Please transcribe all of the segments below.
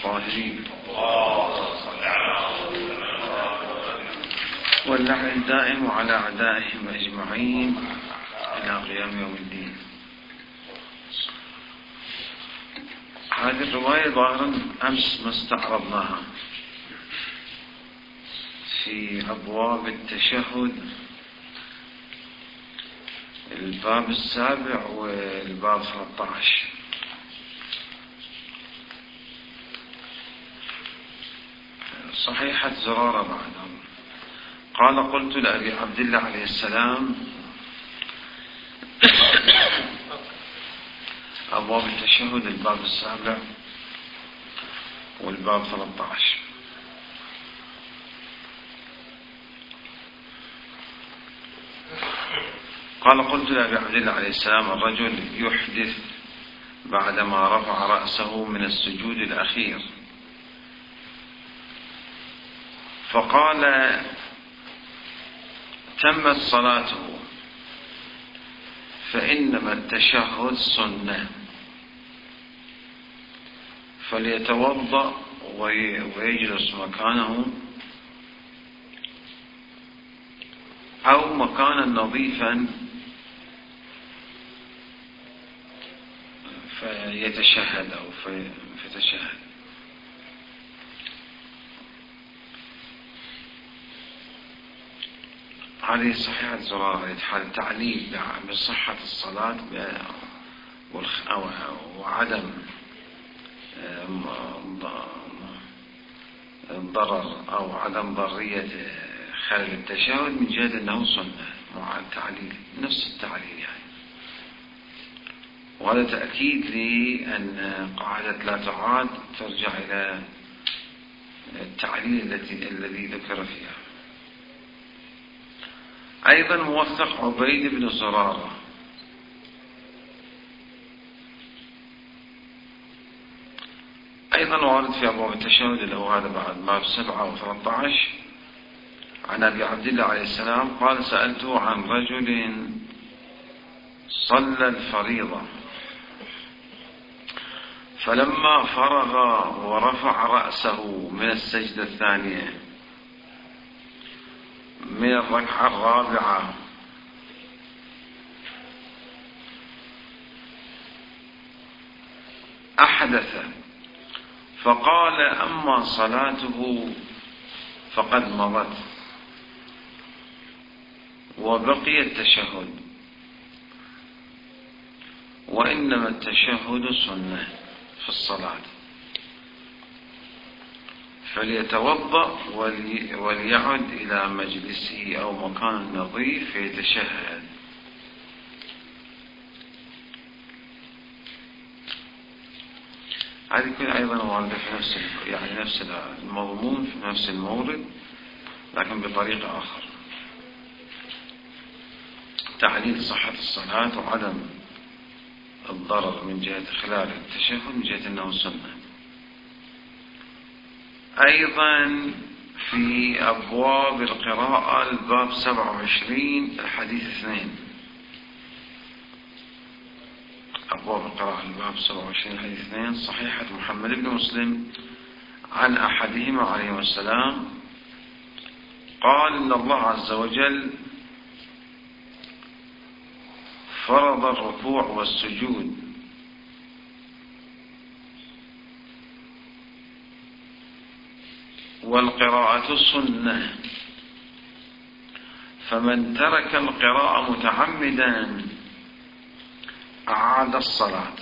الطاهرين واللعن الدائم على أعدائهم أجمعين إلى قيام يوم الدين. هذه الرواية ظاهرا أمس ما استعرضناها في أبواب التشهد، الباب 7 والباب 13. صحيحة زرارة بعدهم قال: قلت لأبي عبد الله عليه السلام: أبواب التشهد الباب 7 والباب 13. قال: قلت لأبي عبد الله عليه السلام: الرجل يحدث بعدما رفع رأسه من السجود الأخير، فقال: تمت صلاته، فإنما التشهد سنة، فليتوضأ ويجلس مكانه أو مكانا نظيفا فيتشهد أو فيتشهد. هذه صحيحة زرارة التعليل بصحة الصلاة وعدم الضرر أو عدم ضرية خلل التشهد من جهة أنه سنة مع التعليل، نفس التعليل يعني. وهذا تأكيد لأن قاعدة لا تعاد ترجع إلى التعليل الذي ذكر فيها. أيضا موثق عبيد بن زرارة أيضا وارد في أبواب التشهد اللي هو هذا بعد باب 7 و13 عن أبي عبد الله عليه السلام قال: سألته عن رجل صلى الفريضة فلما فرغ ورفع رأسه من السجدة الثانية من الركعة الرابعة أحدث، فقال: أما صلاته فقد مضت وبقي التشهد، وإنما التشهد سنة في الصلاة، فليتوضأ وليعد إلى مجلسه أو مكان نظيف فيتشهد. هذه كلها أيضا واردة في نفس المضمون في نفس المورد، لكن بطريقة آخر، تعليل صحة الصلاة وعدم الضرر من جهة خلال التشهد من جهة أنه سنة. أيضا في أبواب القراءة الباب 27 الحديث 2. أبواب القراءة الباب 27 الحديث 2 صحيحة محمد بن مسلم عن أحدهما عليه السلام قال: إن الله عز وجل فرض الركوع والسجود والقراءة سنة، فمن ترك القراءة متعمدا أعاد الصلاة.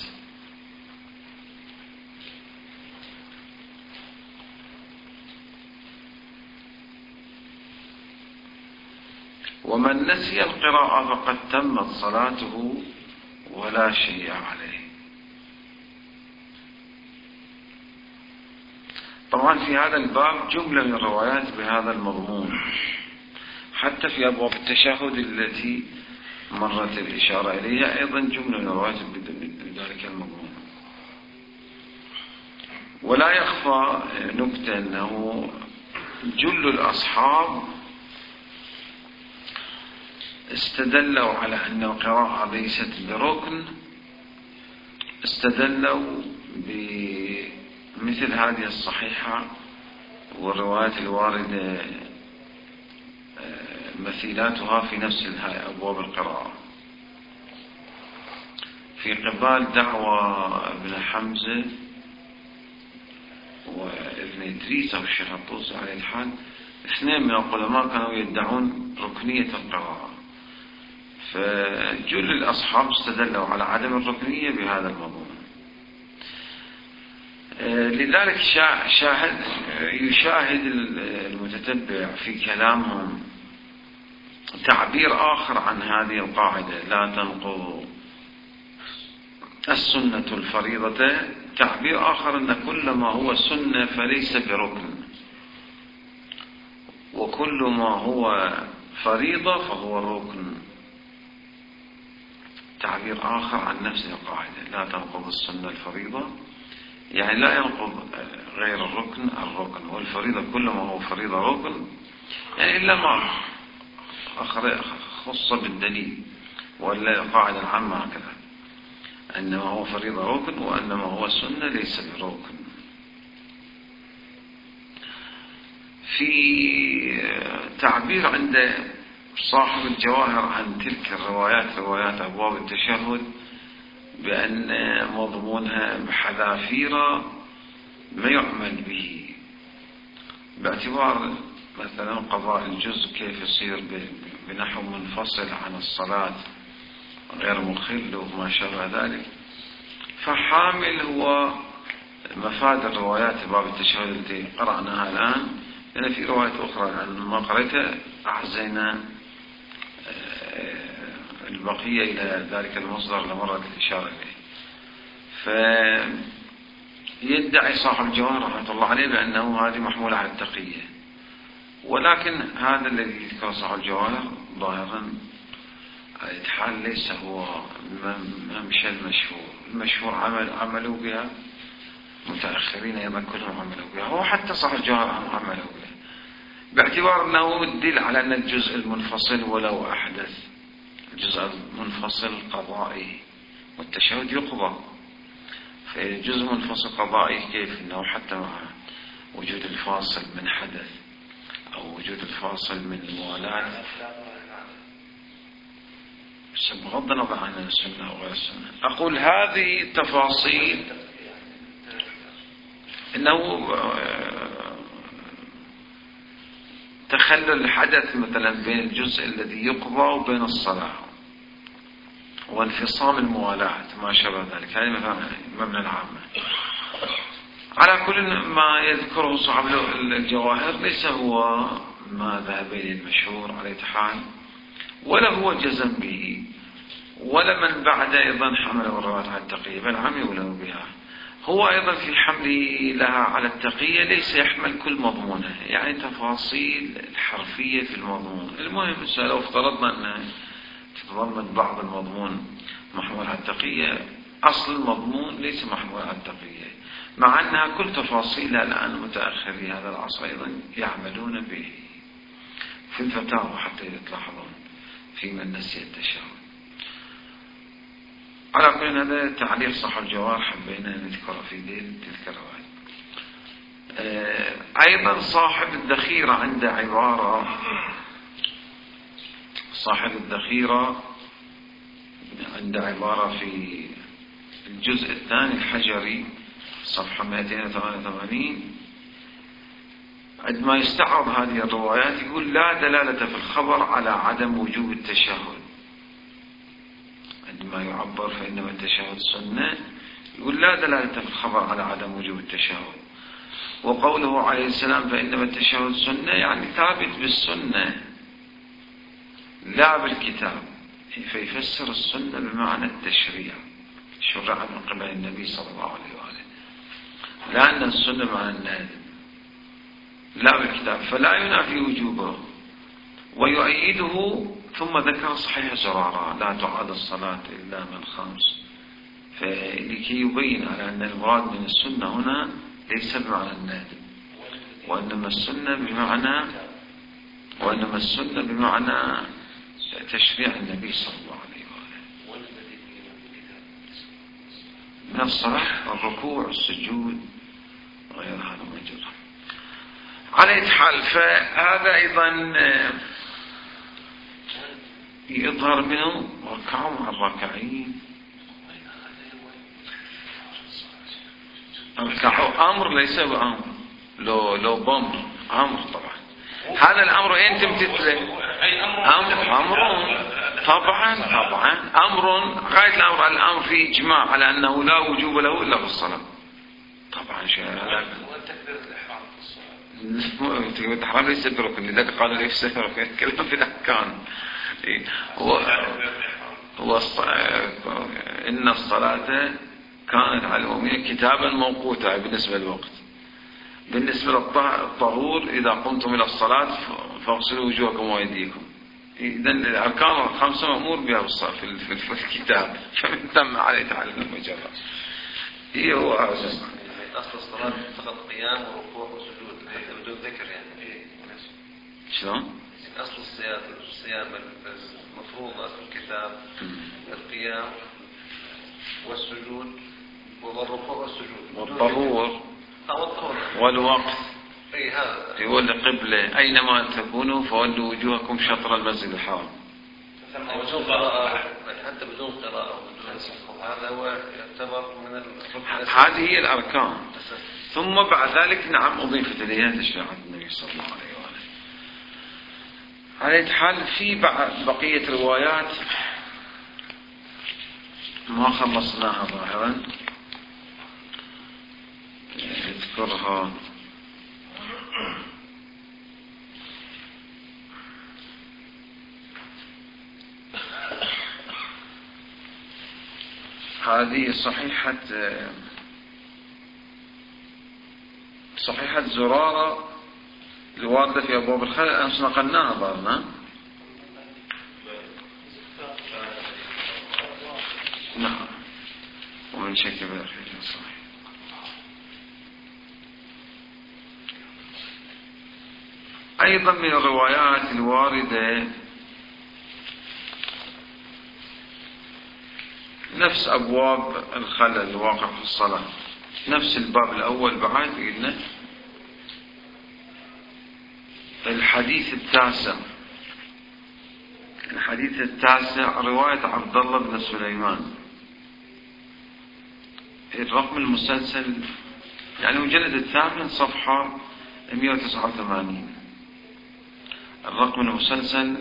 ومن نسي القراءة فقد تمت صلاته ولا شيء عليه. طبعا في هذا الباب جملة من الروايات بهذا المضمون، حتى في أبواب التشهد التي مرت الإشارة إليها أيضا جملة من الروايات بذلك المضمون. ولا يخفى نكتة أنه جل الأصحاب استدلوا على أن القراءة ليست بركن، استدلوا مثل هذه الصحيحة والروايات الواردة مثيلاتها في نفس أبواب القراءة. في قبال دعوى ابن حمزة وابن إدريس أو الشيخ الطوسي عليه الحال، اثنين من العلماء كانوا يدعون ركنية القراءة، فجل الأصحاب استدلوا على عدم الركنية بهذا الموضوع. لذلك يشاهد المتتبع في كلامهم تعبير آخر عن هذه القاعدة: لا تنقض السنة الفريضة. تعبير آخر أن كل ما هو سنة فليس بركن، وكل ما هو فريضة فهو ركن. تعبير آخر عن نفس القاعدة: لا تنقض السنة الفريضة، يعني لا ينقض غير الركن والفريضة كل ما هو فريضة ركن، يعني إلا ما خص بالدليل، ولا قاعدة عامة هكذا: أنما هو فريضة ركن وأنما هو سنة ليس بركن. في تعبير عند صاحب الجواهر عن تلك الروايات، روايات أبواب التشهد، بأن مضمونها بحذافير ما يعمل به، باعتبار مثلا قضاء الجزء كيف يصير بنحو منفصل عن الصلاة غير مخل وما شابه ذلك. فحامل هو مفاد الروايات باب التشهد التي قرأناها الآن، لأن في روايات أخرى ما قرأتها أحزينا البقية إلى ذلك المصدر لمرة الإشارة إليه. فيدعي صاحب الجواهر رحمة الله عليه بأنه هذه محمولة على التقية، ولكن هذا الذي يذكر صاحب الجواهر ظاهرا على الحال ليس هو ممشى المشهور عملوا بها متأخرين أيضا كلهم عملوا بها، هو حتى صاحب الجواهر عملوا بها، باعتبار أنه يدل على أن الجزء المنفصل ولو أحدث الجزء المنفصل قضائي والتشهد يقضى، فجزء منفصل قضائي كيف أنه حتى مع وجود الفاصل من حدث أو وجود الفاصل من الموالاة، بغض النظر عن السنة أو غير السنة. أقول هذه التفاصيل إنه تخلل الحدث مثلا بين الجزء الذي يقضى وبين الصلاة، وانفصام الموالاة ما شابه ذلك، هذه مثلا مبنى العامة. على كل ما يذكره صاحب الجواهر ليس هو ما ذهب إليه المشهور على حال، ولا هو جزم به، ولا من بعد أيضا حمله الروايات على التقية، بل عملوا له بها. هو أيضا في حمله لها على التقية ليس يحمل كل مضمونه، يعني تفاصيل الحرفية في المضمون. المهم لو افترضنا أنها تتضمن بعض المضمون محمول على التقية، أصل المضمون ليس محمول على التقية، مع أنها كل تفاصيلها الآن متأخري هذا العصر أيضا يعملون به في الفتاوى، حتى إذا تلاحظون في من نسي التشهد. على كل هذا تعليق صاحب الجواهر حبينا نذكر في تلك الرواية. أيضا صاحب الذخيرة عند عبارة، صاحب الذخيرة عند عبارة في الجزء الثاني الحجري صفحة 288، عندما يستعرض هذه الروايات يقول: لا دلالة في الخبر على عدم وجوب التشهد. عندما يعبر فإنما التشهد سنة، يقول: لا دلالة في الخبر على عدم وجوب التشهد. وقوله عليه السلام فإنما التشهد سنة، يعني ثابت بالسنة لا بالكتاب، فيفسر السنة بمعنى التشريع، شرع من قبل النبي صلى الله عليه وآله، لأن السنة بمعنى النادم لا بالكتاب، فلا ينافي وجوبه. ويؤيده ثم ذكر صحيح زرارة: لا تعاد الصلاة إلا من خمس، فلكي يبين على أن المراد من السنة هنا ليس بمعنى النادم، وإنما السنة بمعنى تشريع النبي صلى الله عليه وآله. من الصلاة الركوع، السجود، غير هذا مجرى. على حال فهذا أيضا يظهر منه ركعة مع الراكعين. ركعوا أمر ليس بأمر، لو بأمر أمر طبعا. هذا الأمر أنت تمتثله أمر طبعا أمر غاية الأمر فيه إجماع على أنه لا وجوب له إلا في الصلاة طبعا. شيء الإحرام ليس بركن، لذلك قالوا ليس بركن، كلام في الأحكام. إن الصلاة كانت على المؤمنين كتابا موقوتا بالنسبة للوقت. بالنسبة للطهور إذا قمتم إلى الصلاة فاغسلوا وجوهكم وأيديكم. إذن الأركان الخمسة مأمور بها في الكتاب، فمن تم عليه تعلم المجرد. هو أصل الصلاة فقط قيام وركوع وسجود بدون ذكر يعني. شلون؟ أصل الصيام المفروض أصل الكتاب القيام والسجود والركوع والسجود والطهور والوقت. هذا هو القبلة أينما تكونوا فولوا وجوهكم شطر المسجد الحرام. بدون قراءة، حتى بدون قراءة هذا هو يعتبر من الركن. هذه هي الأركان. ثم بعد ذلك نعم أضيفت إليها تشريعات النبي صلى الله عليه وآله. على حال في بقية روايات ما خلصناها ظاهرا نذكرها. هذه صحيحة زرارة الواردة في أبواب الخلل، أمس نقلناها ظهرنا. نعم ومن شك بالحديث الصحيح. أيضا من الروايات الواردة نفس أبواب الخلل الواقع في الصلاة، نفس الباب الأول بعد قلنا الحديث التاسع رواية عبد الله بن سليمان، الرقم المسلسل يعني مجلد الثامن صفحة 189، الرقم المسلسل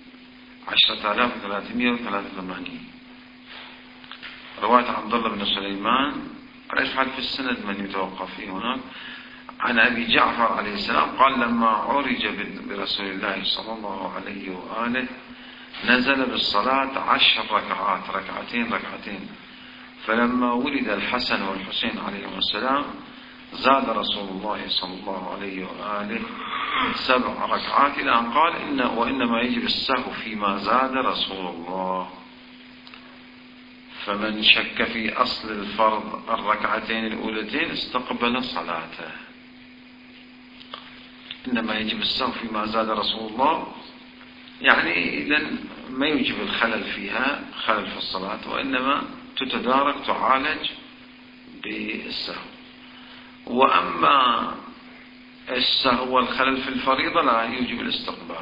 10383. رواية عبد الله بن سليمان يفعل في السند من يتوقف فيه هناك عن أبي جعفر عليه السلام قال لما عرج برسول الله صلى الله عليه وآله نزل بالصلاة 10 ركعات، ركعتين، فلما ولد الحسن والحسين عليهم السلام زاد رسول الله صلى الله عليه وآله 7 ركعات إلى أن قال وإنما يجب السهو فيما زاد رسول الله، فمن شك في أصل الفرض الركعتين الأولتين استقبل صلاته. إنما يجب السهو فيما زاد رسول الله يعني إذن ما يجب الخلل فيها، خلل في الصلاة، وإنما تتدارك تعالج بالسهو. وأما السهو والخلل في الفريضة لا يجب الاستقبال.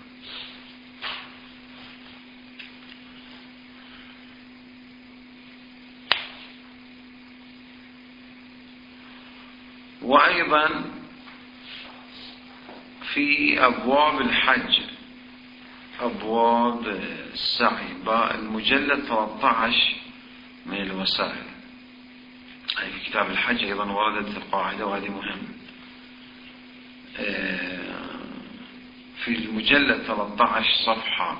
وأيضا في أبواب الحج أبواب السعي المجلد 13 من الوسائل، أي في كتاب الحج أيضا وردت القاعدة وهذه مهم. في المجلد 13 صفحة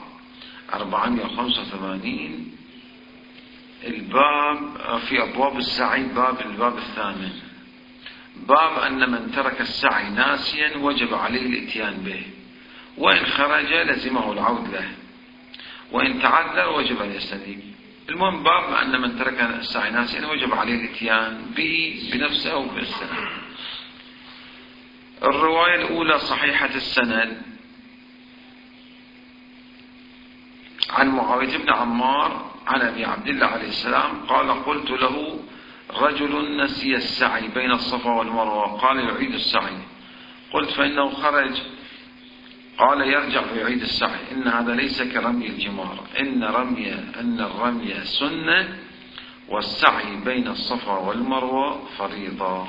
485 الباب في أبواب السعي الباب الثامن، باب أن من ترك السعي ناسيا وجب عليه الاتيان به، وإن خرج لزمه العود له، وإن تعذر وجب أن يستديم. المهم باب أن من ترك السعي ناسيا وجب عليه الاتيان به بنفسه أو بالسند. الرواية الأولى صحيحة السند عن معاوية بن عمار عن أبي عبد الله عليه السلام قال قلت له رجل نسي السعي بين الصفا والمروة قال يعيد السعي، قلت فإنه خرج، قال يرجع ويعيد السعي، إن هذا ليس كرمي الجمار، إن الرمي سنة والسعي بين الصفا والمروة فريضة.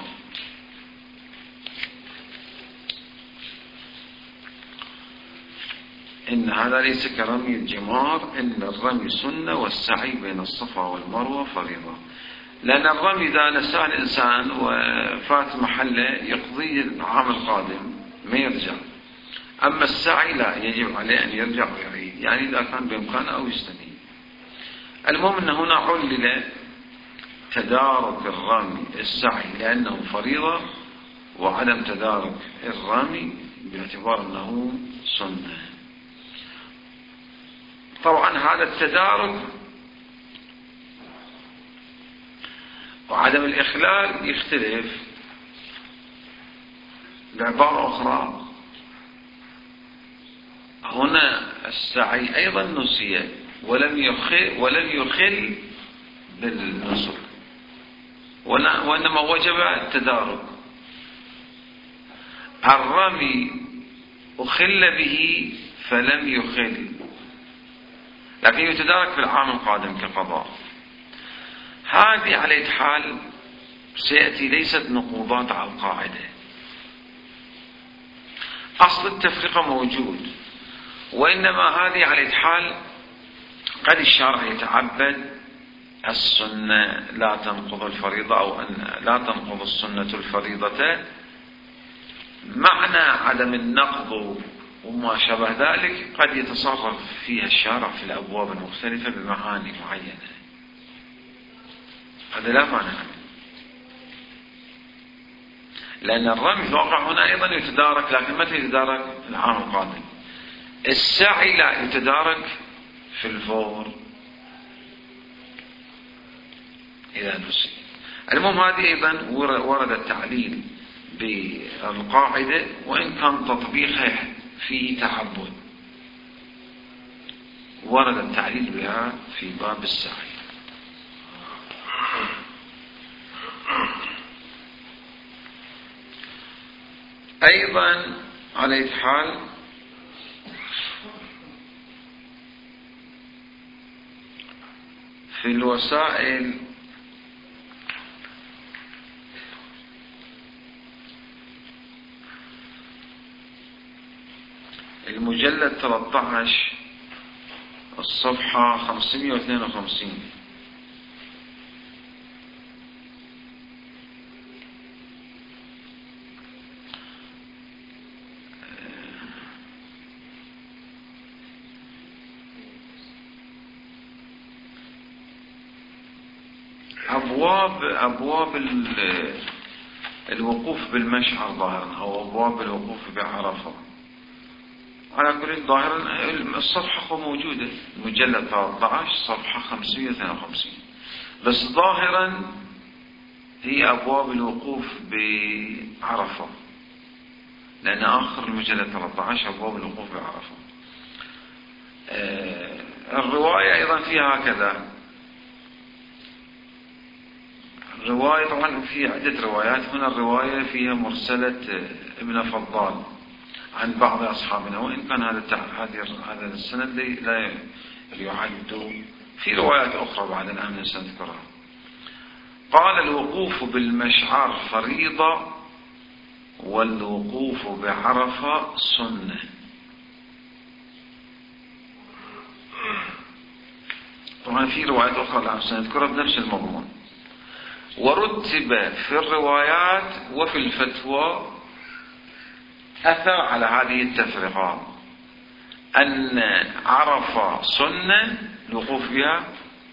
إن هذا ليس كرمي الجمار، إن الرمي سنة والسعي بين الصفا والمروة فريضة. لأن الرمي إذا نساه الإنسان وفات محله يقضي العام القادم ما يرجع، أما السعي لا، يجب عليه أن يرجع ويعيد، يعني إذا كان بإمكانه أو يستني. المهم أن هنا علل تدارك الرمي السعي لأنه فريضة، وعدم تدارك الرمي باعتبار أنه سنة. طبعا هذا التدارك وعدم الإخلال يختلف. بعبارة أخرى هنا السعي أيضا نسي ولم يخل بالنسك، وإنما وجب التدارك. الرمي أخل به فلم يخل، لكن يتدارك في العام القادم كقضاء. هذه على حال سيأتي ليست نقوضات على القاعدة، أصل التفرقة موجود، وإنما هذه على حال قد الشارع يتعبد السنة لا تنقض الفريضة، أو أن لا تنقض السنة الفريضة، معنى عدم النقض وما شابه ذلك قد يتصرف فيها الشارع في الأبواب المختلفة بمعاني معينة، هذا لا معنى عنه. لأن الرمي في الواقع هنا أيضا يتدارك، لكن متى يتدارك؟ العام القادم. السعي لا يتدارك في الفور إذا نسي. المهم هذه أيضا ورد التعليل بالقاعدة، وإن كان تطبيقها فيه تعبد، ورد التعليل بها في باب السعي. أيضا على حال في الوسائل المجلد 13 الصفحة 552 أبواب الوقوف بالمشعر ظاهرا، أو أبواب الوقوف بعرفة. على كل ظاهرا الصفحة موجودة، المجلد 13 صفحة 552، بس ظاهرا هي أبواب الوقوف بعرفة، لأن آخر المجلد 13 أبواب الوقوف بعرفة. الرواية أيضا فيها هكذا. الرواية طبعا في عدة روايات، هنا الرواية فيها مرسلة ابن فضال عن بعض أصحابنا، وإن كان هذا السند لا يعد. في روايات أخرى بعد الآن سنذكرها. قال الوقوف بالمشعر فريضة والوقوف بعرفة سنة. طبعا في روايات أخرى الآن سنذكرها بنفس المضمون. ورتب في الروايات وفي الفتوى أثر على هذه التفرقة، أن عرفة سنة الوقوف بها،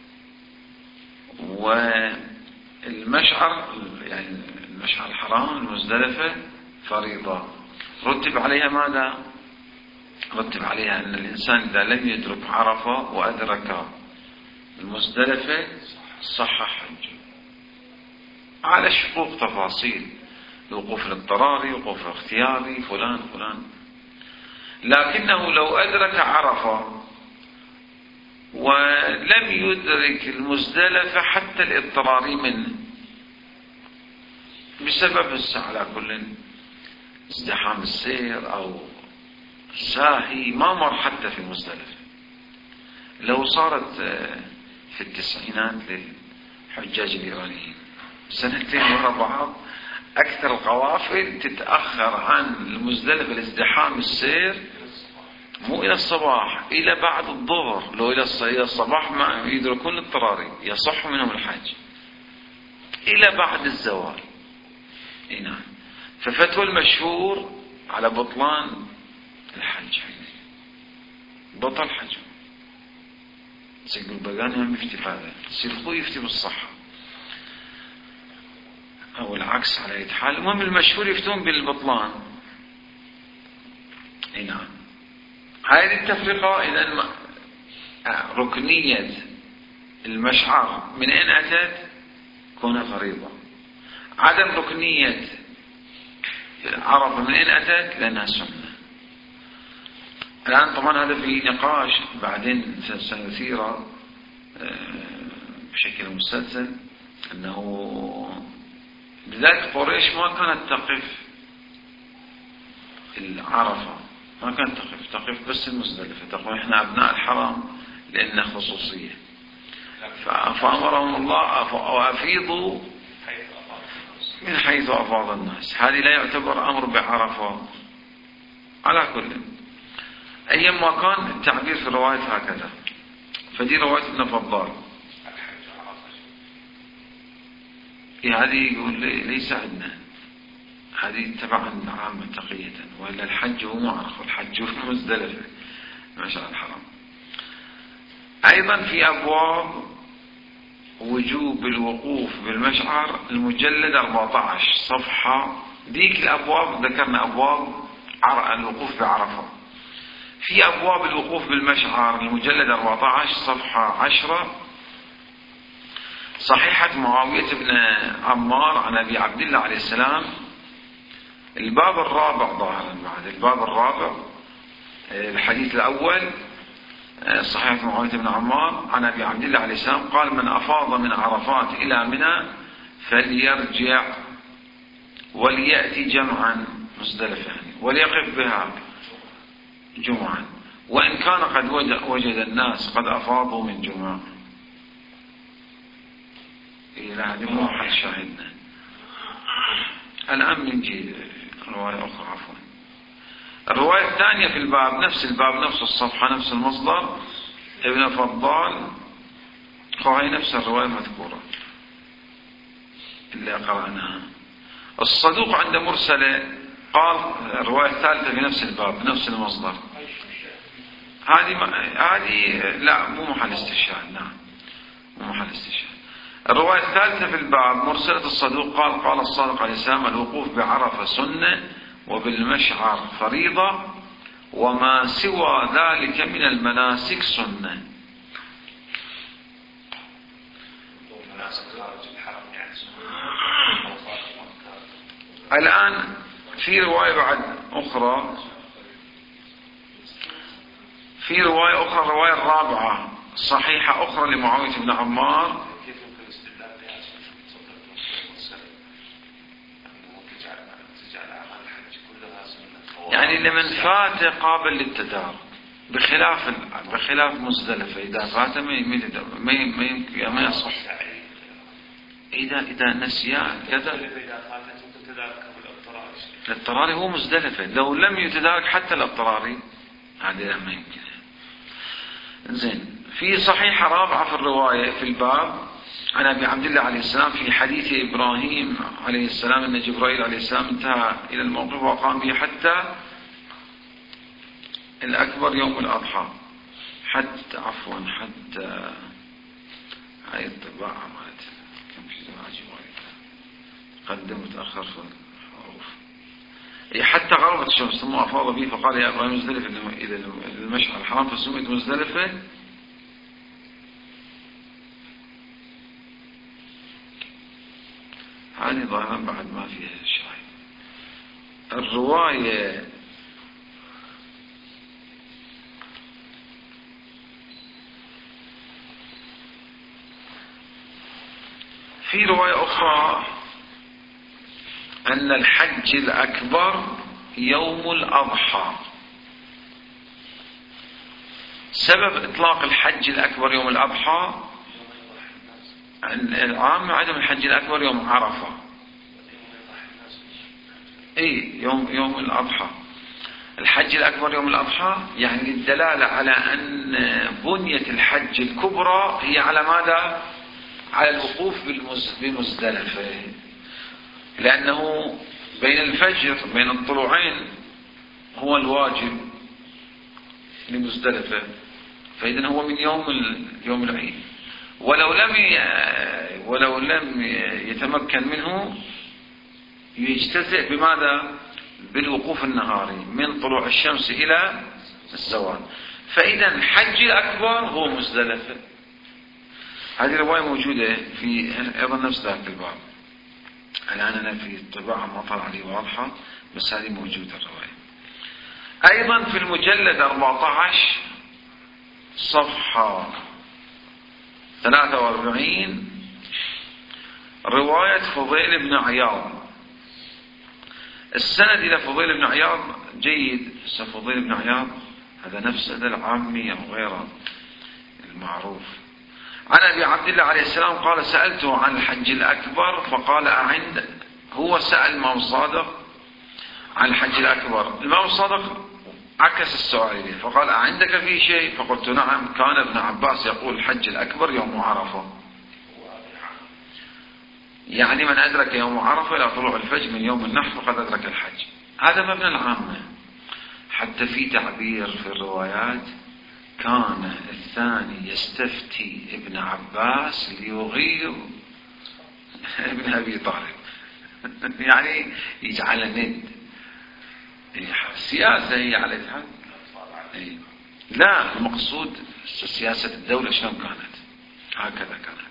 والمشعر يعني المشعر الحرام المزدلفة فريضة. رتب عليها ماذا؟ رتب عليها أن الإنسان إذا لم يدرك عرفة وأدرك المزدلفة صحح حجه على شقوق تفاصيل، الوقوف الاضطراري، وقوف الاختياري، فلان. لكنه لو أدرك عرفة ولم يدرك المزدلفة حتى الاضطراري منه، بسبب على كل ازدحام السير أو ساهي ما مر حتى في المزدلفة. لو صارت في التسعينات للحجاج الإيرانيين سنتين ورا بعض أكثر القوافل تتأخر عن المزدلفة الازدحام السير مو إلى الصباح، إلى بعد الظهر. لو إلى الصباح ما يدركون اضطراري يصح منهم الحج إلى بعد الزوال. نعم. ففتوى المشهور على بطلان الحج، بطل حج. سيد البقاني هم يفتي بهذا، سيد يفتي بالصحة أو العكس على أي حال. المهم المشهور يفتون بالبطلان. نعم. هذه التفرقة إذا ركنية المشعر من أين أتت؟ كونها فريضة. عدم ركنية عرفة من أين أتت؟ لأنها سنة. الآن طبعا هذا في نقاش بعدين سنثيره بشكل مسلسل، أنه لذلك قريش ما كانت تقف العرفة، ما كانت تقف بس المزدلفة، تقول إحنا أبناء الحرم لأننا خصوصية. فأمرهم الله وأفيضوا من حيث أفاض الناس. هذه لا يعتبر أمر بعرفة. على كل أيما كان التعبير في الرواية هكذا. فدي رواية ابن فضال. هذه يقول ليس عندنا، هذه تبعا عامة تقية، وإلا الحج هو معرف، الحج هو مزدلفة مشعر الحرام. أيضا في أبواب وجوب الوقوف بالمشعر المجلد 14 صفحة. ديك الأبواب ذكرنا أبواب الوقوف بعرفة. في أبواب الوقوف بالمشعر المجلد 14 صفحة 10 صحيحة معاوية بن عمار عن أبي عبد الله عليه السلام. الباب الرابع ظاهرا بعد الباب الرابع الحديث الأول صحيحة معاوية بن عمار عن أبي عبد الله عليه السلام قال: من أفاض من عرفات إلى منى فليرجع وليأتي جمعا مزدلفة وليقف بها جمعا، وإن كان قد وجد الناس قد أفاضوا من جمعة. إلى هذه مو حد شاهدنا. الآن بنجي رواية أخرى. عفوا. الرواية الثانية في الباب، نفس الباب نفس الصفحة نفس المصدر، ابن فضال، وهي نفس الرواية المذكورة اللي قرأناها. الصدوق عند مرسلة قال الرواية الثالثة في نفس الباب نفس المصدر. هذه لا مو محل استشهاد. نعم مو محل استشهاد. الرواية الثالثة في الباب مرسلة الصدوق قال: قال الصادق عليه السلام: الوقوف بعرفة سنة وبالمشعر فريضة وما سوى ذلك من المناسك سنة. الآن في رواية بعد أخرى، في رواية أخرى، الرواية الرابعة صحيحة أخرى لمعاوية بن عمار. يعني لمن فات قابل للتدارك بخلاف مزدلفة. إذا فات ما يصح. إذا نسيان كذا الاضطراري هو مزدلفة. لو لم يتدارك حتى الاضطراري هذا ما يمكن. زين. في صحيحة رابعة في الرواية في الباب عن أبي عبد الله عليه السلام في حديث إبراهيم عليه السلام أن جبرائيل عليه السلام انتهى إلى الموقف وقام به حتى الأكبر يوم الأضحى. حتى هاي الطباعة مالت كم في زواج قدم متأخر في الحروف. حتى غربت الشمس ثم أفاض به فقال: يا إبراهيم مزدلفة إلى المشعر الحرام فسميت مزدلفة. هذه ظاهرا بعد ما فيها شاهد. الرواية في رواية أخرى أن الحج الأكبر يوم الأضحى. سبب إطلاق الحج الأكبر يوم الأضحى العام عدم الحج الأكبر يوم عرفة. يوم الأضحى. الحج الأكبر يوم الأضحى يعني الدلالة على أن بنية الحج الكبرى هي على ماذا؟ على الوقوف بمزدلفة، لأنه بين الفجر بين الطلوعين هو الواجب لمزدلفة، فإذن هو من يوم العيد، ولو لم يتمكن منه يجتزئ بماذا؟ بالوقوف النهاري من طلوع الشمس إلى الزوال. فإذا الحج الأكبر هو مزدلفة. هذه رواية موجودة في أيضا نفس ذاك الباب. الآن أنا في الطباعة ما طلع لي واضحة، بس هذه موجودة الرواية. أيضا في المجلد 14 صفحة 43 رواية فضيل بن عياض. السند إلى فضيل بن عياض جيد. فضيل بن عياض هذا نفس هذا العامي أو غيره المعروف. عن أبي عبد الله عليه السلام قال سألته عن الحج الأكبر فقال هو سأل الإمام الصادق عن الحج الأكبر. الإمام الصادق عكس السؤال إليه فقال أعندك فيه شيء؟ فقلت نعم، كان ابن عباس يقول الحج الأكبر يوم عرفة، يعني من أدرك يوم عرفة إلى طلوع الفجر من يوم النحر فقد أدرك الحج. هذا مبنى العامة. حتى في تعبير في الروايات كان الثاني يستفتي ابن عباس ليغيظ ابن أبي طالب يعني يجعل ند. السياسة هي على الحد. لا، المقصود سياسة الدولة شلون كانت، هكذا كانت.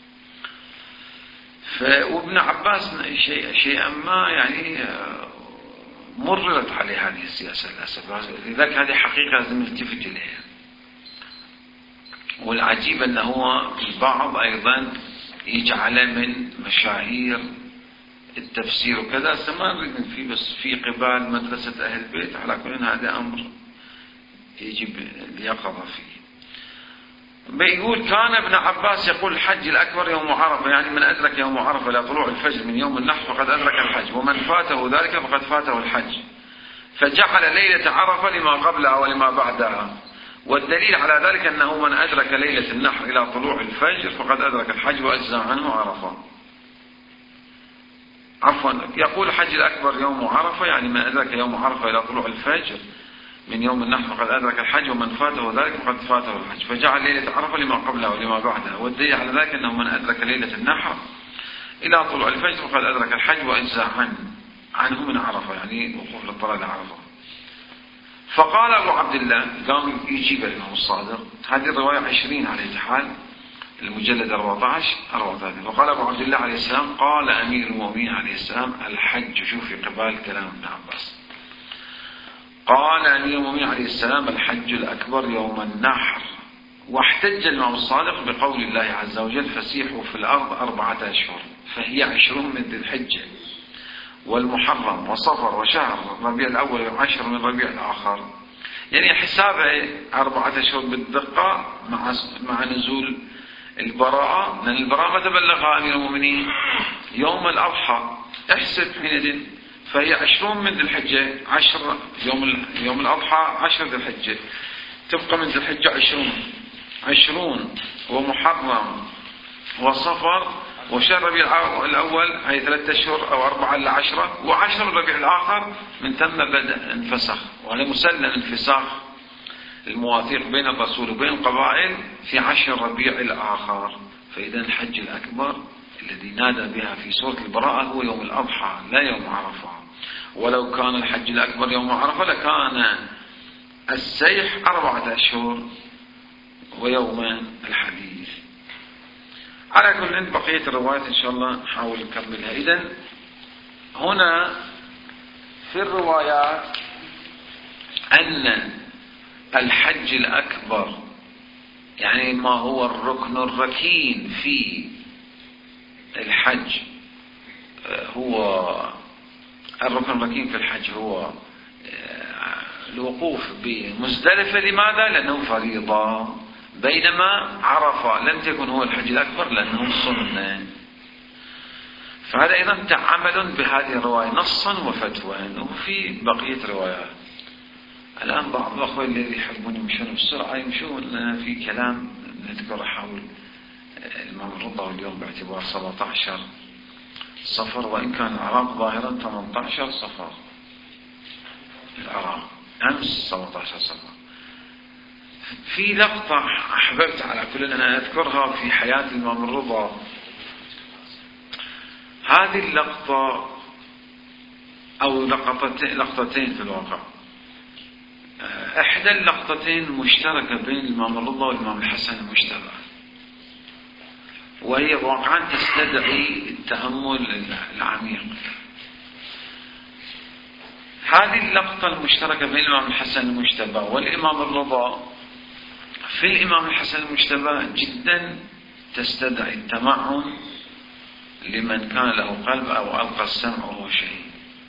وابن عباس شيئا ما يعني مررت عليه هذه السياسة للأسف، لذلك هذه حقيقة لازم نلتفت إليها. والعجيب أنه هو البعض أيضا يجعل من مشاهير التفسير وكذا، ما نريد فيه، بس في قبال مدرسة أهل البيت على كل هذا أمر يجب اليقظة فيه. بيقول كان ابن عباس يقول الحج الأكبر يوم عرفة، يعني من أدرك يوم عرفة إلى طلوع الفجر من يوم النحر فقد أدرك الحج، ومن فاته ذلك فقد فاته الحج. فجعل ليلة عرفة لما قبلها ولما بعدها، والدليل على ذلك أنه من أدرك ليلة النحر إلى طلوع الفجر فقد أدرك الحج وأجزى عنه عرفة. عفوا، يقول الحج الأكبر يوم عرفة، يعني من أدرك يوم عرفة إلى طلوع الفجر من يوم النحر فقد أدرك الحج، ومن فاته ذلك فقد فاته الحج. فجعل ليلة عرفة لما قبلها ولما بعدها، والدليل على ذلك أنه من أدرك ليلة النحر إلى طلوع الفجر فقد أدرك الحج وأجزى عنه من عرفة، يعني وقوف للطلع لعرفة. فقال أبو عبد الله، قام يجيب الإمام الصادق، هذه الرواية 20 على الحال المجلد 14. وقال أبو عبد الله عليه السلام قال أمير المؤمنين عليه السلام الحج. شوف في قبال كلام ابن عباس. قال أمير المؤمنين عليه السلام الحج الأكبر يوم النحر. واحتج الإمام الصادق بقول الله عز وجل فسيحوا في الأرض 4 أشهر، فهي 20 من ذي الحجة والمحرم وصفر وشهر ربيع الأول و10 من ربيع الآخر، يعني حسابه 4 أشهر بالدقة مع نزول البراءة، لأن البراءة متى بلغها أمير المؤمنين؟ يوم الأضحى. احسب حينئذ فهي 20 من ذي الحجة، 10 يوم الأضحى 10 ذي الحجة، تبقى من ذي الحجة 20 ومحرم وصفر وشهر ربيع الأول، هي 3 أشهر أو 4 إلى 10، و10 من ربيع الآخر من ثم بدأ انفسخ. وهذا مسلم انفساخ المواثيق بين الرسول وبين القبائل في 10 ربيع الآخر. فإذا الحج الأكبر الذي نادى بها في سورة البراءة هو يوم الأضحى لا يوم عرفة. ولو كان الحج الأكبر يوم عرفة لكان السيح 4 أشهر ويوم الحديث. على كل بقية الروايات إن شاء الله نحاول نكملها. إذن هنا في الروايات أن الحج الأكبر يعني ما هو الركن الركين في الحج هو الركن الركين في الحج هو الوقوف بمزدلفة. لماذا؟ لأنه فريضة، بينما عرفة لم تكن هو الحج الأكبر لأنه سنة. فهذا أيضا تعامل بهذه الرواية نصا وفتوى، وفي بقية روايات. الآن بعض الأخوة الذي يحبون يمشون بسرعة يمشون في كلام نذكر حول الإمام الرضا اليوم باعتبار 17 صفر، وإن كان العراق ظاهرا 18 صفر، العراق أمس 17 صفر. في لقطة أحببت على كل أن أذكرها في حياة الإمام الرضا. هذه اللقطة أو لقطتين في الواقع، إحدى اللقطتين مشتركة بين الإمام الرضا والإمام الحسن المجتبى، وهي واقعا تستدعي التأمل العميق. هذه اللقطة المشتركة بين الإمام الحسن المجتبى والإمام الرضا في الإمام الحسن المجتبى جدا تستدعي التمعن لمن كان له قلب أو ألقى السمع وهو شهيد.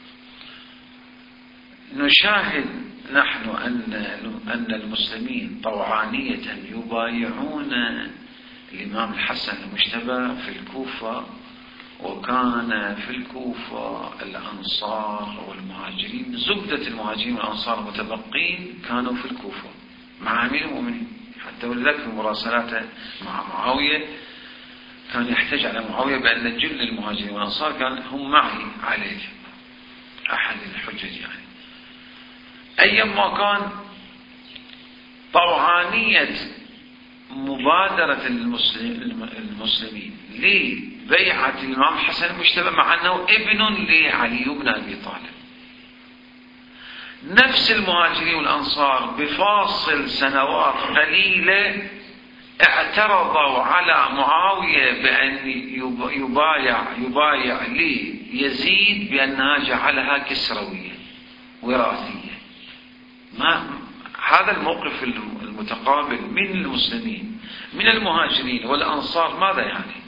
نشاهد نحن أن المسلمين طوعانية يبايعون الإمام الحسن المجتبى في الكوفة، وكان في الكوفة الأنصار والمهاجرين، زبدة المهاجرين والأنصار المتبقين كانوا في الكوفة مع أمير المؤمنين. حتى ولذلك في مراسلاته مع معاوية كان يحتج على معاوية بأن جل المهاجرين والأنصار كان هم معي عليه، أحد الحجج يعني. أيما كان طوعانية مبادرة المسلمين لبيعة الإمام الحسن المجتبى مع أنه ابن لعلي بن أبي طالب، نفس المهاجرين والأنصار بفاصل سنوات قليلة اعترضوا على معاوية بأن يبايع ليزيد بأنها جعلها كسروية وراثية. هذا الموقف المتقابل من المسلمين من المهاجرين والأنصار ماذا يعني؟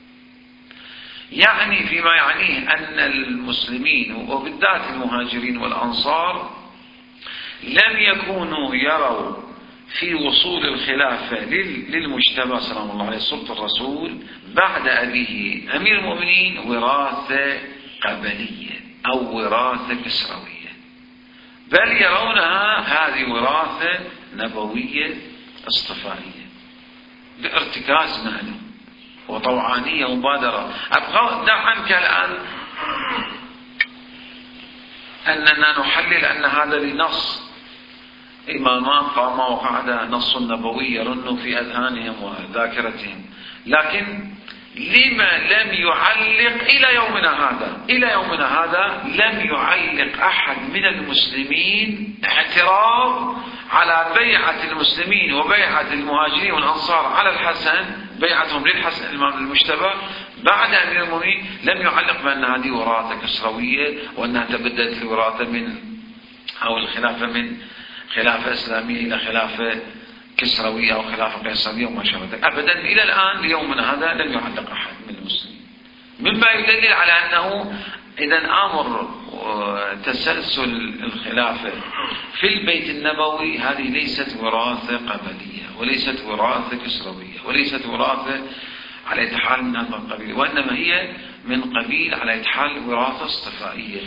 يعني فيما يعنيه أن المسلمين وبالذات المهاجرين والأنصار لم يكونوا يروا في وصول الخلافة للمجتبى سلام الله عليه سلطة الرسول بعد أبيه أمير المؤمنين وراثة قبلية أو وراثة كسروية، بل يرونها هذه وراثة نبوية اصطفائية بارتكاز معنى وطوعانية ومبادرة. أبغى دع عنك الآن أننا نحلل أن هذا لنص إمامان قاما وقعدا نص نبوي يرن في أذهانهم وذاكرتهم، لكن لما لم يعلق إلى يومنا هذا لم يعلق أحد من المسلمين اعتراض على بيعة المسلمين وبيعة المهاجرين والأنصار على الحسن، بيعتهم للحسن الإمام المجتبى بعد أمير المؤمنين، لم يعلق بأن هذه وراثة كسروية وأنها تبدلت الوراثة من أو الخلافة من خلافة إسلامية إلى خلافة كسروية أو خلافة قيصرية وما شابه ذلك أبدا. إلى الآن ليومنا هذا لم يعلق أحد من المسلمين، مما يدلل على أنه إذا أمر تسلسل الخلافة في البيت النبوي هذه ليست وراثة قبلية وليست وراثة كسروية وليست وراثة على إتحال من هذا القبيل، وإنما هي من قبيل على إتحال وراثة اصطفائية.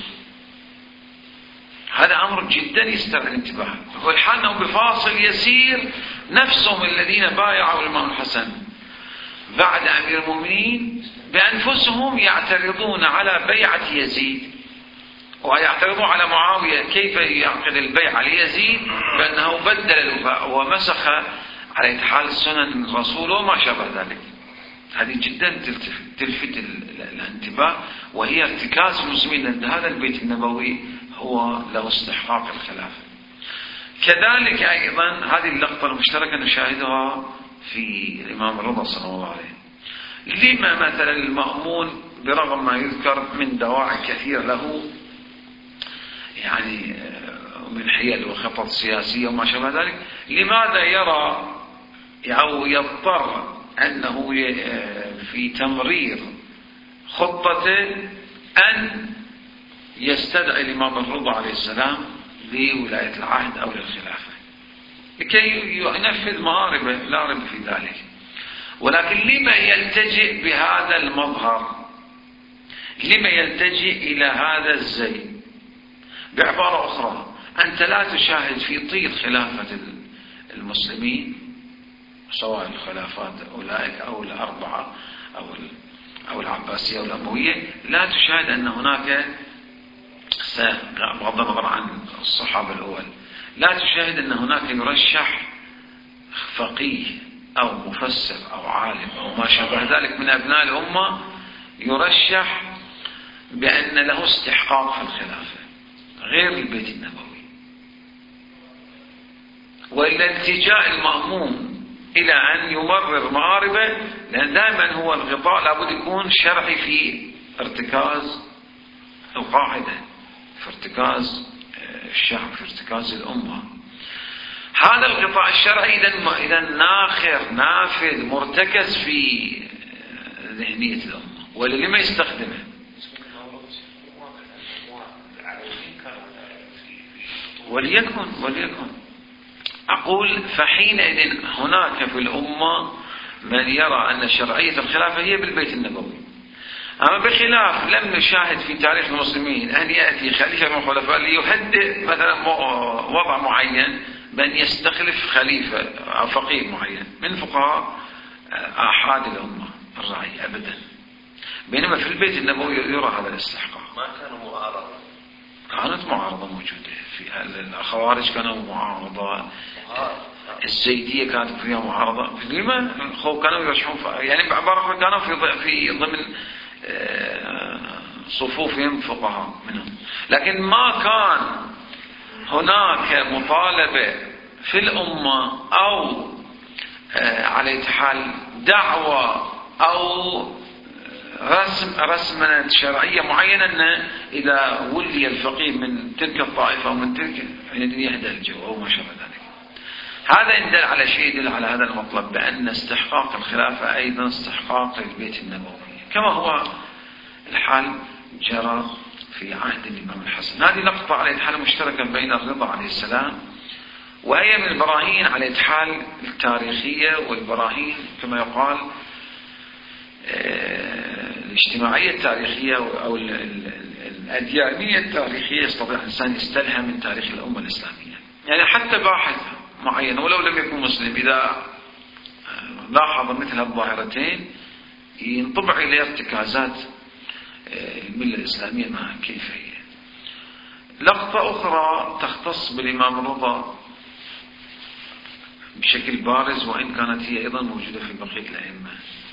هذا أمر جدا يستدعي الانتباه. والحال أنه بفاصل يسير نفسهم الذين بايعوا الإمام الحسن بعد أمير المؤمنين بأنفسهم يعترضون على بيعة يزيد، ويعترضون على معاوية كيف يعقد البيعة ليزيد بأنه بدل ومسخ على إتحال سنن الرسول وما شابه ذلك. هذه جدا تلفت الانتباه، وهي ارتكاز المسلمين أن هذا البيت النبوي هو له استحقاق الخلافة. كذلك أيضا هذه اللقطة المشتركة نشاهدها في الإمام الرضا صلى الله عليه. لما مثلا المأمون برغم ما يذكر من دواعي كثير له يعني من حيل وخطط سياسية وما شابه ذلك، لماذا يرى أو يضطر أنه في تمرير خطته أن يستدعي الإمام الرضا عليه السلام لولاية العهد أو للخلافة لكي ينفذ مآربه، لا ريب في ذلك. ولكن لما يلتجئ بهذا المظهر؟ لما يلتجئ إلى هذا الزي؟ بعبارة أخرى، أنت لا تشاهد في طيل خلافة المسلمين سواء الخلافات أولئك أو الأربعة أو العباسية أو الأموية، لا تشاهد أن هناك، بغض النظر عن الصحابة الأول، لا تشاهد أن هناك يرشح فقيه أو مفسر أو عالم أو ما شابه ذلك من أبناء الأمة يرشح بأن له استحقاق في الخلافة غير البيت النبوي. والالتجاء المأموم إلى أن يمرر مآربه، لأن دائما هو الغطاء لابد يكون شرعي في ارتكاز القاعدة، في ارتكاز الشعب، في ارتكاز الأمة. هذا الغطاء الشرعي إذا نافذ مرتكز في ذهنية الأمة، ولما يستخدمه؟ وليكن أقول فحينئذ هناك في الأمة من يرى أن شرعية الخلافة هي بالبيت النبوي. أما بخلاف لم نشاهد في تاريخ المسلمين أن يأتي خليفة من الخلفاء ليهدئ مثلا وضع معين بأن يستخلف خليفة أو فقيه معين من فقهاء آحاد الأمة الرأي أبدا. بينما في البيت النبوي يرى هذا الاستحقاق. ما كانوا معارضة، كانت معارضة موجودة في الخوارج، كانوا معارضة، الزيدية كانت فيها معارضة. لما كانوا يرشحون يعني بعبارة كانوا في ضمن صفوفهم فقهاء منهم، لكن ما كان هناك مطالبة في الأمة أو على حال دعوة أو رسمة شرعية معينة أن إذا ولي الفقيه من تلك الطائفة ومن تلك يهدى الجو أو ما شابه ذلك. هذا يدل على شيء، يدل على هذا المطلب بأن استحقاق الخلافة أيضا استحقاق البيت النبوي، كما هو الحال جرى في عهد الإمام الحسن. هذه نقطة على حال مشتركة بين الرضا عليه السلام، وهي من البراهين على حال التاريخية والبراهين كما يقال الاجتماعية التاريخية أو الأديانية التاريخية. يستطيع الإنسان يستلهم من تاريخ الأمة الإسلامية. يعني حتى باحث معين ولو لم يكن مسلم إذا لاحظ مثل الظاهرتين ينطبع إلى ارتكازات الملة الإسلامية ما كيف هي. لقطة أخرى تختص بالإمام الرضا بشكل بارز، وإن كانت هي أيضا موجودة في بقية الأئمة،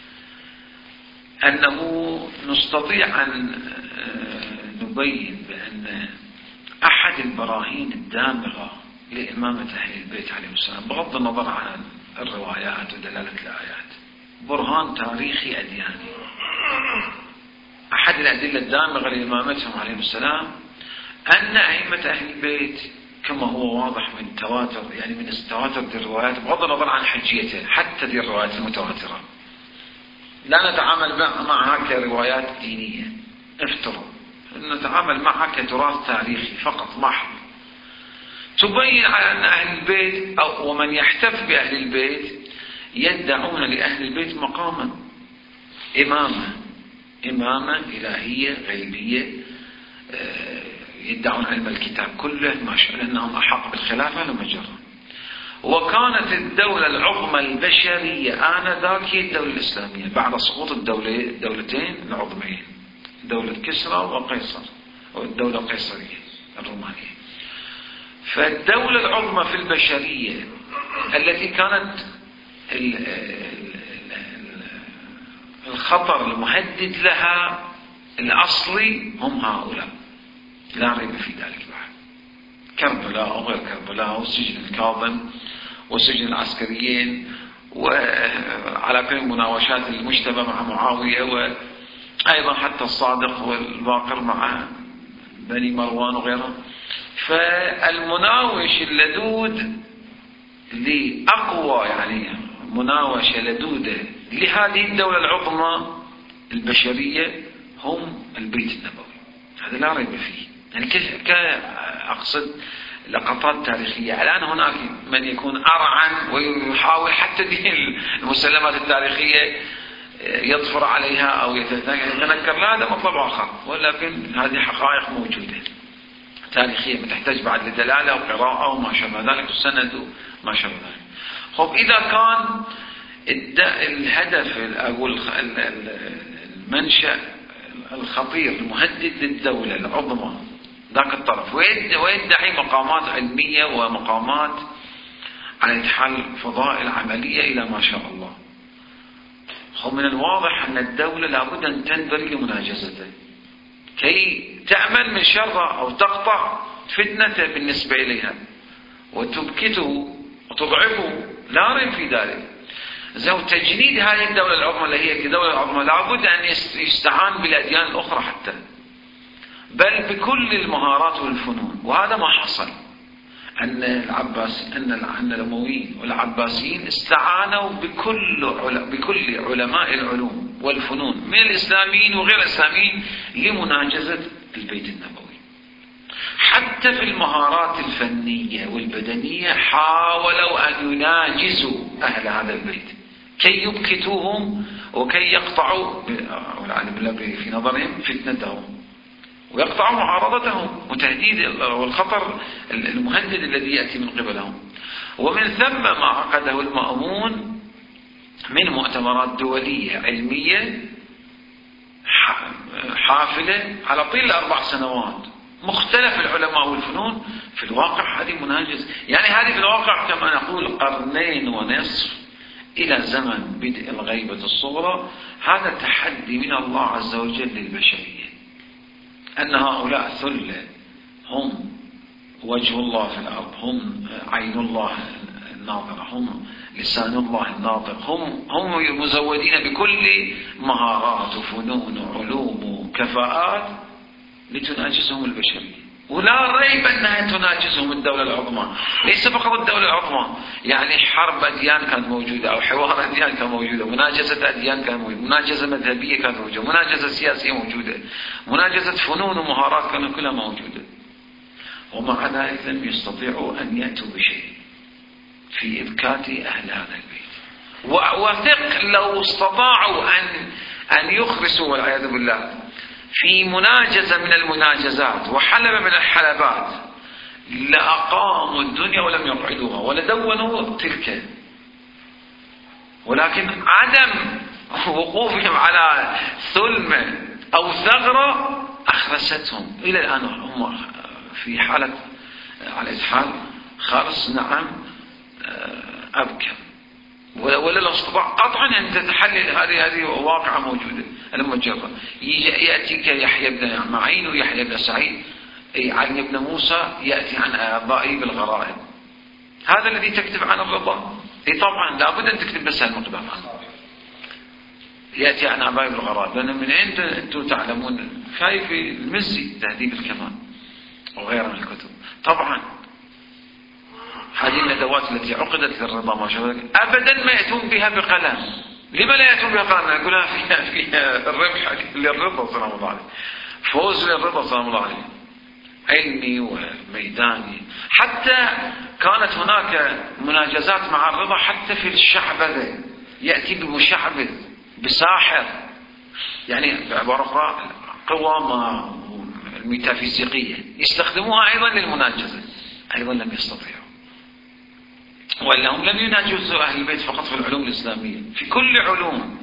أنه نستطيع أن نبين بأن أحد البراهين الدامغة لإمامة أهل البيت عليهم السلام بغض النظر عن الروايات ودلالة الآيات، برهان تاريخي أدياني، أحد الأدلة الدامغة لإمامتهم عليهم السلام أن أئمة أهل البيت كما هو واضح من تواتر، يعني من تواتر دي الروايات بغض النظر عن حجيتها، حتى دي الروايات المتواترة لا نتعامل معها كروايات دينية، افترض نتعامل معها كتراث تاريخي فقط محض، تبين على أن أهل البيت أو ومن يحتف بأهل البيت يدعون لأهل البيت مقاما إمامة إلهية غيبية، يدعون علم الكتاب كله ما شاء أنهم أحق بالخلافة لمجرد. وكانت الدولة العظمى البشرية آنذاك هي الدولة الإسلامية بعد سقوط الدولتين العظميين، دولة كسرى وقيصر والدولة القيصرية الرومانية. فالدولة العظمى في البشرية التي كانت الخطر المهدد لها الأصلي هم هؤلاء، لا ريب في ذلك بعد. كربلاء وغير كربلاء وسجن الكاظم وسجن العسكريين وعلى كل مناوشات المجتمع مع معاوية، وأيضا حتى الصادق والباقر مع بني مروان وغيرهم. فالمناوش اللدود لأقوى يعني مناوشة لدودة لهذه الدولة العظمى البشرية هم البيت النبوي، هذا لا ريب فيه. يعني أقصد لقطات تاريخية. الآن هناك من يكون أرعن ويحاول حتى دين المسلمات التاريخية يظفر عليها أو يتنكر، لا هذا مطلب آخر، ولكن هذه حقائق موجودة تاريخية تحتاج بعد لدلالة وقراءة وما شابه ذلك والسند وما شابه ذلك. خب إذا كان الهدف أو المنشأ الخطير المهدد للدولة العظمى ذاك الطرف ويدعي مقامات علمية ومقامات على حال فضائل عملية إلى ما شاء الله، من الواضح أن الدولة لابد أن تنبري لمناجزته كي تأمن من شره أو تقطع فتنته بالنسبة إليها وتبكته وتضعفه، لا ريب في ذلك. تجنيد هذه الدولة العظمى اللي هي كدولة عظمى لابد أن يستعان بالأديان الأخرى حتى، بل بكل المهارات والفنون. وهذا ما حصل، أن الأمويين والعباسيين استعانوا بكل علماء العلوم والفنون من الإسلاميين وغير الإسلاميين لمناجزة البيت النبوي. حتى في المهارات الفنية والبدنية حاولوا أن يناجزوا أهل هذا البيت كي يبكتوهم وكي يقطعوا والعياذ بالله في نظرهم فتنتهم ويقطعوا معارضتهم وتهديد والخطر المهدد الذي يأتي من قبلهم. ومن ثم ما عقده المأمون من مؤتمرات دولية علمية حافلة على طيل 4 سنوات، مختلف العلماء والفنون. في الواقع هذه مناجز، يعني هذه في الواقع كما نقول 2.5 قرن إلى زمن بدء الغيبة الصغرى. هذا تحدي من الله عز وجل للبشرية، أن هؤلاء ثلة هم وجه الله في الأرض، هم عين الله الناظرة، هم لسان الله الناطق، هم مزودين بكل مهارات وفنون وعلوم وكفاءات لتناجزهم البشرية. ولا ريب أنها تناجزهم الدولة العظمى، ليس فقط الدولة العظمى، يعني حرب أديان كانت موجودة أو حوار أديان كان موجودة، مناجزة أديان كانت موجودة، مناجزة مذهبية كانت موجودة، مناجزة سياسية موجودة، مناجزة فنون ومهارات كانت كلها موجودة. ومع ذلك لم يستطيعوا أن يأتوا بشيء في إبكات أهل هذا البيت. وثق لو استطاعوا أن يخرسوا والعياذ بالله في مناجزة من المناجزات وحلبة من الحلبات لأقاموا الدنيا ولم يقعدوها ولدونوا تلك، ولكن عدم وقوفهم على ثلمة أو ثغرة أخرستهم. إلى الآن هم في حالة على إسحال خرس، نعم أبكى، ولا استطاع قطعا أن تتحلل هذه واقعة موجودة المجرة. يأتيك يحيى بن معين ويحيى بن سعيد علي بن موسى يأتي عن آبائي بالغرائب. هذا الذي تكتب عن الرضا، طبعا لابد أن تكتب بس المقدار عنه. يأتي عن آبائي بالغرائب، لأن من عند أنتم تعلمون كيف المزي تهذيب الكمال وغيرها من الكتب. طبعا هذه الأدوات التي عقدت للرضا ما شاء الله أبدا ما يأتون بها بقلم. لما لا يأتون بها قلم؟ نقولها فيها الربح للرضا سلام الله عليه، فوز للرضا سلام الله عليه، علمي وميداني. حتى كانت هناك مناجزات مع الرضا حتى في الشعبذة، يأتي بمشعبذ بساحر، يعني بعبارة أخرى قوى الميتافيزيقية يستخدموها أيضا للمناجزة، أيضا لم يستطيعوا. وأنهم لم يناجزوا أهل البيت فقط في العلوم الإسلامية، في كل علوم.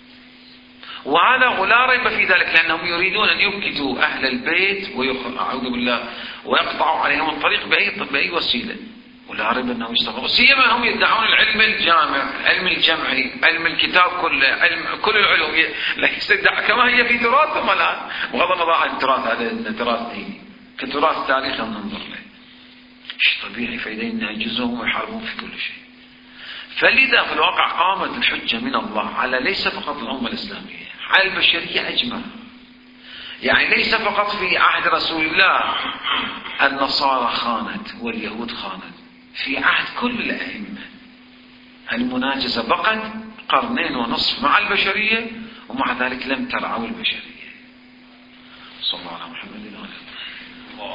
وهذا ولا ريب في ذلك، لأنهم يريدون أن يبكتوا أهل البيت أعوذ بالله ويقطعوا عليهم الطريق بأي وسيلة. ولا ريب أنهم يستطيعون، سيما هم يدعون العلم الجامع، علم الجمعي، علم الكتاب كله، علم كل العلوم، ليس كما هي في تراثهم الآن، بغض النظر عن التراث هذا تراث ديني كتراث تاريخي ننظر له. طبيعي فإذا يناجزهم ويحاربون في كل شيء. فلذا في الواقع قامت الحجة من الله على ليس فقط الأمة الإسلامية، على البشرية أجمع. يعني ليس فقط في عهد رسول الله النصارى خانت واليهود خانت، في عهد كل الأئمة المناجزة بقت 2.5 قرن مع البشرية، ومع ذلك لم ترعوا البشرية. صلى الله على محمد وعلى آله.